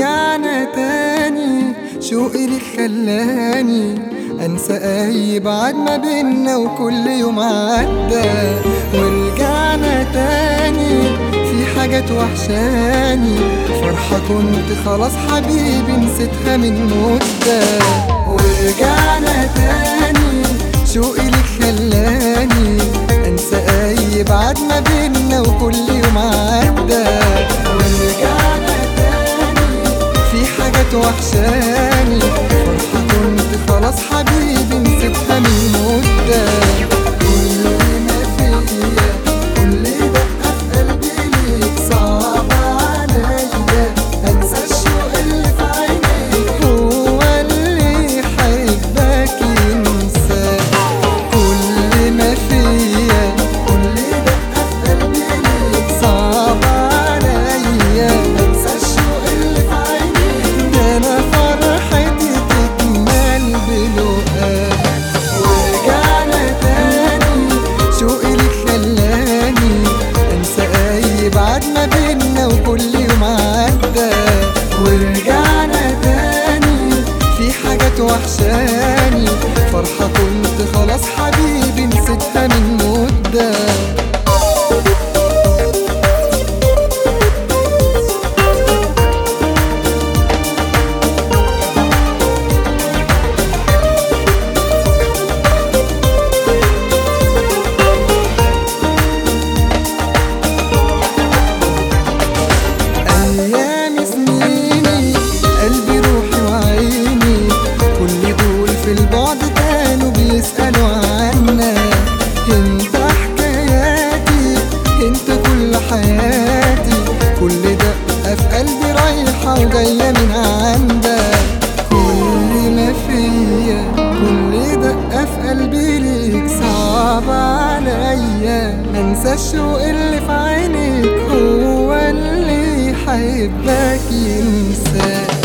ورجعنا تاني، شوقي لك خلاني انسى اي بعد ما بينا وكل يوم عدى. ورجعنا تاني في حاجات وحشاني، فرحة كنت خلاص حبيبي نسيتها من مدة. ورجعنا تاني شوقي لك خلاني انسى اي بعد ما بينا وكل يوم عدى. ورجعنا تاني في حاجات وحشاني، فرحة كنت خلاص حبيبي نسيتها من مدة. كل ما فيا كل دقة في قلبي ليك صعب عليا، انسى الشوق اللي في عينيك هو اللي يحبك ينساك. كل ما فيا كل دقة في قلبي ليك صعب عليا، انسى الشوق اللي في عينيك ده انا فرحتي تكمل بلقاك. ورجعنا تاني شوقي لك خلاني انسى اي بعد ما بينا وكل يوم عدى. ورجعنا تاني في حاجات وحشاني، فرحة كنت خلاص حبيبي نسيتها من مدة. أيام سنيني قلبي روحي وعيني كل دول في البعد كانوا بيسألوا عنا. انت حكاياتي انت كل حياتي، كل دقة في قلبي رايحة وجاية من عندك. كل ما فيا كل دقة في قلبي ليك صعب عليا، انسى الشوق اللي في عينيك هو اللي يحبك ينساك.